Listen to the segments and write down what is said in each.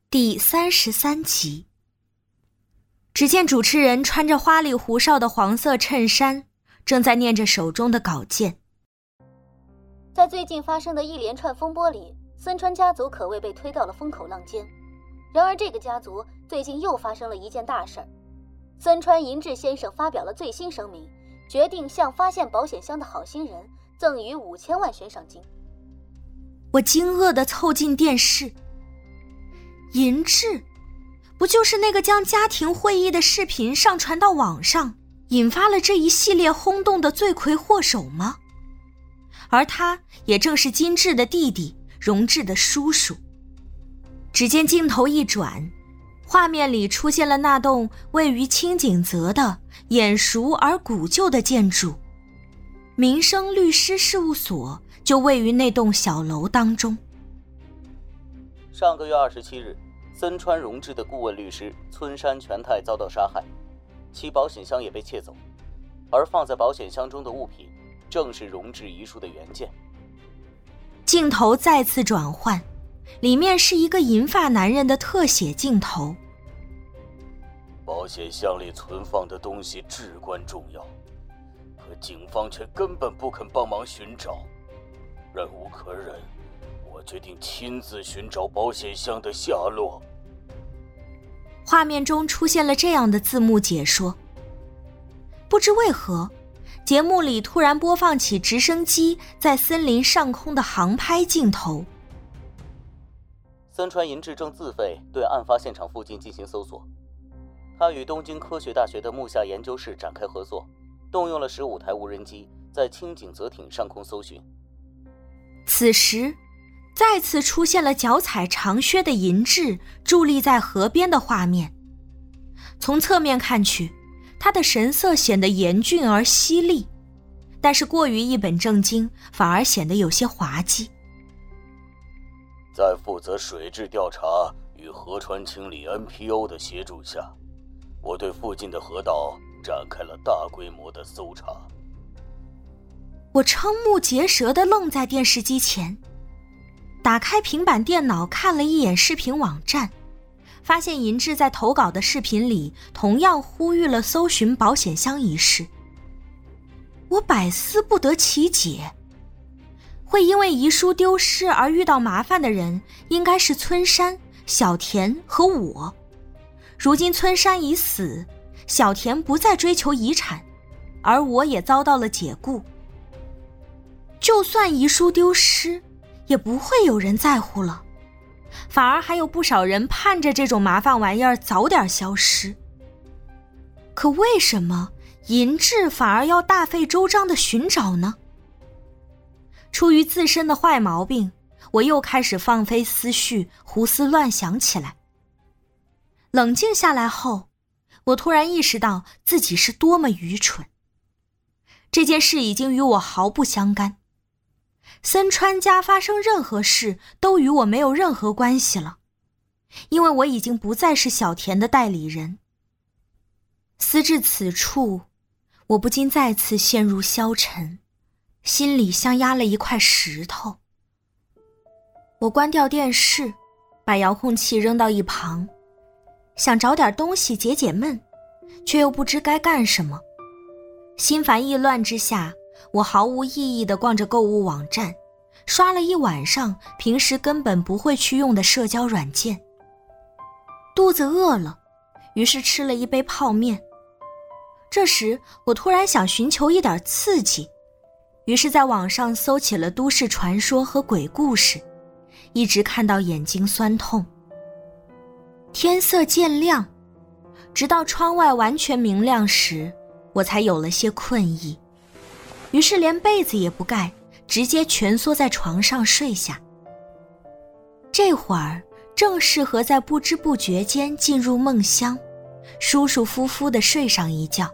第33集。只见主持人穿着花里胡哨的黄色衬衫，正在念着手中的稿件。 在最近发生的一连串风波里，森川家族可谓被推到了风口浪尖。然而这个家族最近又发生了一件大事儿，森川银治先生发表了最新声明，决定向发现保险箱的好心人赠予5000万悬赏金。 我惊愕地凑近电视，银治不就是那个将家庭会议的视频上传到网上，引发了这一系列轰动的罪魁祸首吗？而他也正是金治的弟弟，荣治的叔叔。只见镜头一转，画面里出现了那栋位于清景泽的眼熟而古旧的建筑，民生律师事务所就位于那栋小楼当中。 上个月27日，森川荣治的顾问律师村山全太遭到杀害，其保险箱也被窃走，而放在保险箱中的物品正是荣治遗书的原件。 镜头再次转换，里面是一个银发男人的特写镜头。 保险箱里存放的东西至关重要，可警方却根本不肯帮忙寻找。忍无可忍，我决定亲自寻找保险箱的下落。 画面中出现了这样的字幕解说。不知为何，节目里突然播放起直升机在森林上空的航拍镜头。 森川银治正自费对案发现场附近进行搜索，他与东京科学大学的木下研究室展开合作，动用了15台无人机在清景泽町上空搜寻。 此时再次出现了脚踩长靴的银治伫立在河边的画面。从侧面看去，他的神色显得严峻而犀利，但是过于一本正经，反而显得有些滑稽。 在负责水质调查与河川清理 NPO 的协助下，我对附近的河道展开了大规模的搜查。 我瞠目结舌地愣在电视机前，打开平板电脑看了一眼视频网站，发现银治在投稿的视频里同样呼吁了搜寻保险箱一事。我百思不得其解，会因为遗书丢失而遇到麻烦的人应该是村山、小田和我。如今村山已死，小田不再追求遗产，而我也遭到了解雇。就算遗书丢失，也不会有人在乎了，反而还有不少人盼着这种麻烦玩意儿早点消失。可为什么银治反而要大费周章地寻找呢？出于自身的坏毛病，我又开始放飞思绪，胡思乱想起来。冷静下来后，我突然意识到自己是多么愚蠢。这件事已经与我毫不相干，森川家发生任何事都与我没有任何关系了，因为我已经不再是小田的代理人。思至此处，我不禁再次陷入消沉，心里像压了一块石头。我关掉电视，把遥控器扔到一旁，想找点东西解解闷，却又不知该干什么。心烦意乱之下，我毫无意义地逛着购物网站，刷了一晚上平时根本不会去用的社交软件。肚子饿了，于是吃了一杯泡面。这时我突然想寻求一点刺激，于是在网上搜起了都市传说和鬼故事，一直看到眼睛酸痛。天色渐亮，直到窗外完全明亮时，我才有了些困意，于是连被子也不盖，直接蜷缩在床上睡下。这会儿正适合在不知不觉间进入梦乡，舒舒服服地睡上一觉。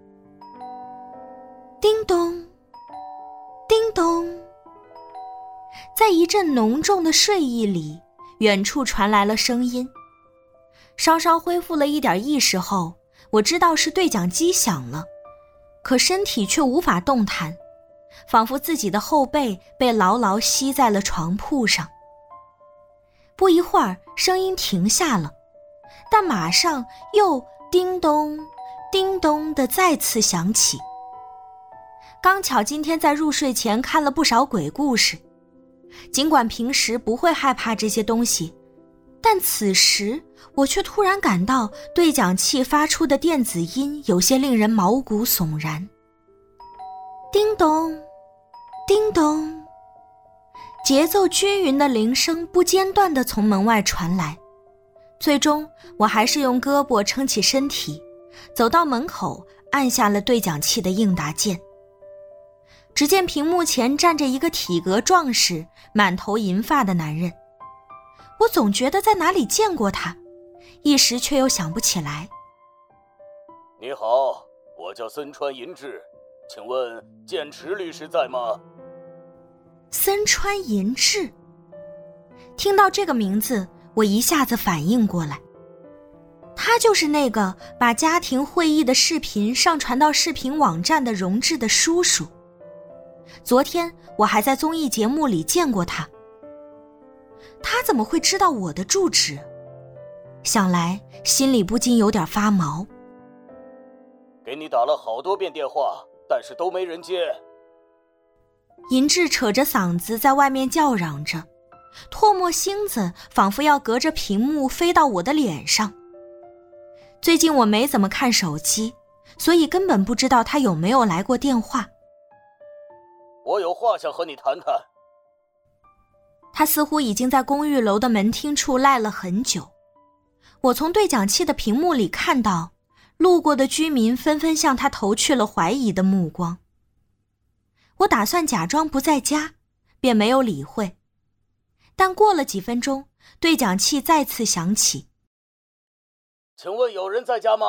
叮咚，叮咚，在一阵浓重的睡意里，远处传来了声音。稍稍恢复了一点意识后，我知道是对讲机响了，可身体却无法动弹，仿佛自己的后背被牢牢吸在了床铺上。 不一会儿声音停下了，但马上又叮咚叮咚地再次响起。刚巧今天在入睡前看了不少鬼故事，尽管平时不会害怕这些东西，但此时我却突然感到对讲器发出的电子音有些令人毛骨悚然。叮咚叮咚，节奏均匀的铃声不间断地从门外传来。最终我还是用胳膊撑起身体，走到门口，按下了对讲器的应答键。只见屏幕前站着一个体格壮实、满头银发的男人，我总觉得在哪里见过他，一时却又想不起来。 你好，我叫森川银志，请问剑池律师在吗？ 森川银志，听到这个名字，我一下子反应过来，他就是那个把家庭会议的视频上传到视频网站的荣志的叔叔。昨天我还在综艺节目里见过他。他怎么会知道我的住址？想来心里不禁有点发毛。 给你打了好多遍电话，但是都没人接。 银志扯着嗓子在外面叫嚷着，唾沫星子仿佛要隔着屏幕飞到我的脸上。最近我没怎么看手机，所以根本不知道他有没有来过电话。 我有话想和你谈谈。 他似乎已经在公寓楼的门厅处赖了很久。我从对讲器的屏幕里看到，路过的居民纷纷向他投去了怀疑的目光。我打算假装不在家，便没有理会。但过了几分钟，对讲器再次响起。 请问有人在家吗？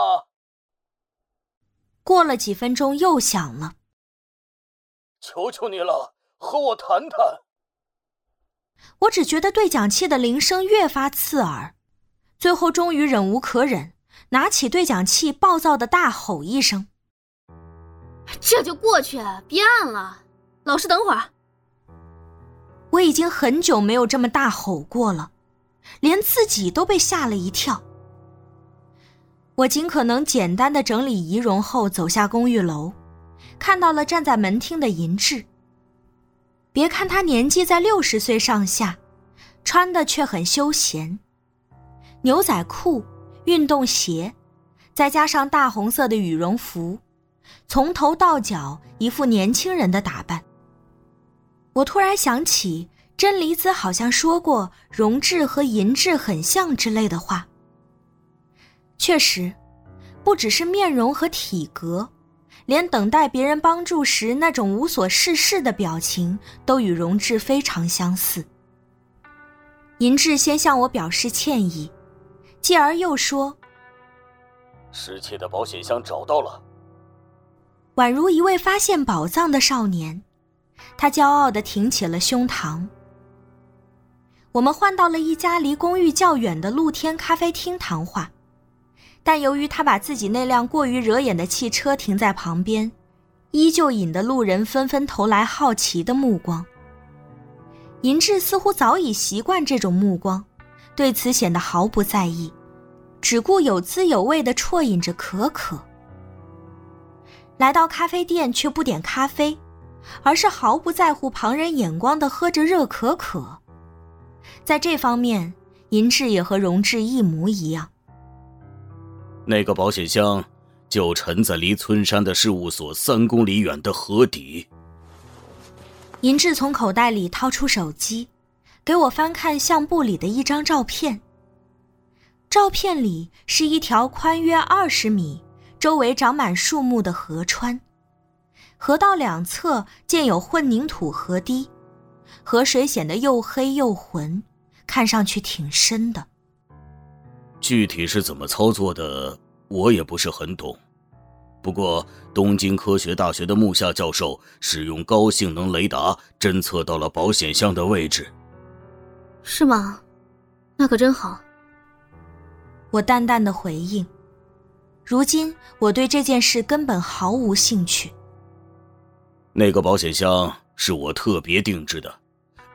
过了几分钟又响了。 求求你了，和我谈谈。 我只觉得对讲器的铃声越发刺耳，最后终于忍无可忍，拿起对讲器暴躁地大吼一声： 这就过去，别按了，老师等会儿。 我已经很久没有这么大吼过了，连自己都被吓了一跳。我尽可能简单地整理仪容后走下公寓楼，看到了站在门厅的银志。别看他年纪在60岁上下，穿的却很休闲，牛仔裤、运动鞋，再加上大红色的羽绒服，从头到脚一副年轻人的打扮。我突然想起真理子好像说过荣志和银志很像之类的话。确实，不只是面容和体格，连等待别人帮助时那种无所事事的表情都与荣志非常相似。银志先向我表示歉意，继而又说： 失窃的保险箱找到了。 宛如一位发现宝藏的少年，他骄傲地挺起了胸膛。我们换到了一家离公寓较远的露天咖啡厅谈话，但由于他把自己那辆过于惹眼的汽车停在旁边，依旧引得路人纷纷投来好奇的目光。银志似乎早已习惯这种目光，对此显得毫不在意，只顾有滋有味地啜饮着可可。来到咖啡店却不点咖啡，而是毫不在乎旁人眼光地喝着热可可。在这方面，银志也和荣志一模一样。 那个保险箱就沉在离村山的事务所3公里远的河底。 银志从口袋里掏出手机，给我翻看相簿里的一张照片。照片里是一条宽约20米、周围长满树木的河川，河道两侧建有混凝土河堤，河水显得又黑又浑，看上去挺深的。 具体是怎么操作的，我也不是很懂。不过，东京科学大学的木下教授使用高性能雷达侦测到了保险箱的位置。 是吗？那可真好。 我淡淡的回应。如今我对这件事根本毫无兴趣。 那个保险箱是我特别定制的，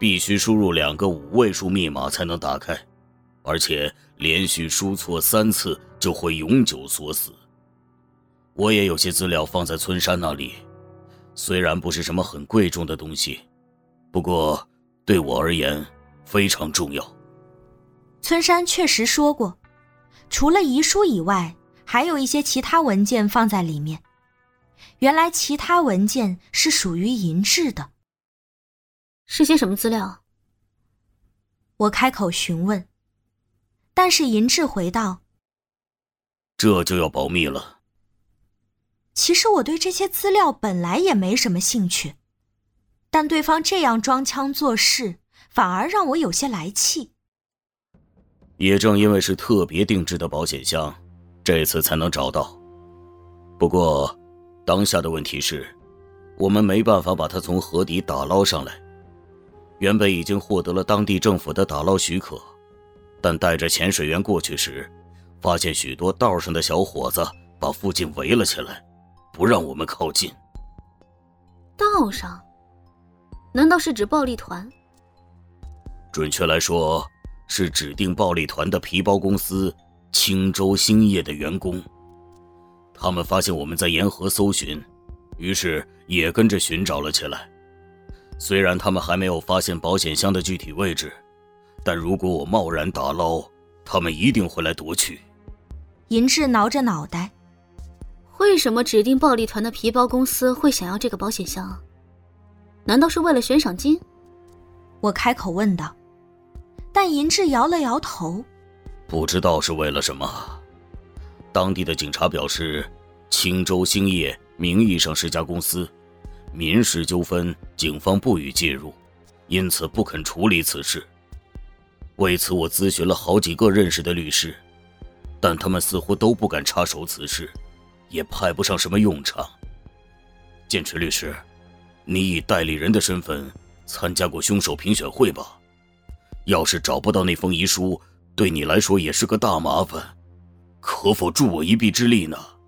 必须输入2个5位数密码才能打开，而且连续输错3次就会永久锁死。我也有些资料放在村山那里，虽然不是什么很贵重的东西，不过对我而言非常重要。 村山确实说过，除了遗书以外，还有一些其他文件放在里面。原来其他文件是属于银质的。 是些什么资料？ 我开口询问，但是银质回道： 这就要保密了。 其实我对这些资料本来也没什么兴趣，但对方这样装腔作势，反而让我有些来气。 也正因为是特别定制的保险箱，这次才能找到。不过当下的问题是，我们没办法把它从河底打捞上来。原本已经获得了当地政府的打捞许可，但带着潜水员过去时，发现许多道上的小伙子把附近围了起来，不让我们靠近。 道上？难道是指暴力团？ 准确来说，是指定暴力团的皮包公司青州兴业的员工。他们发现我们在沿河搜寻，于是也跟着寻找了起来。虽然他们还没有发现保险箱的具体位置，但如果我贸然打捞，他们一定会来夺取。 银质挠着脑袋， 为什么指定暴力团的皮包公司会想要这个保险箱？难道是为了悬赏金？ 我开口问道，但银质摇了摇头， 不知道是为了什么。当地的警察表示，青州兴业名义上是家公司，民事纠纷警方不予介入，因此不肯处理此事。为此我咨询了好几个认识的律师，但他们似乎都不敢插手此事，也派不上什么用场。剑池律师，你以代理人的身份参加过凶手评选会吧？要是找不到那封遗书，对你来说也是个大麻烦，可否助我一臂之力呢？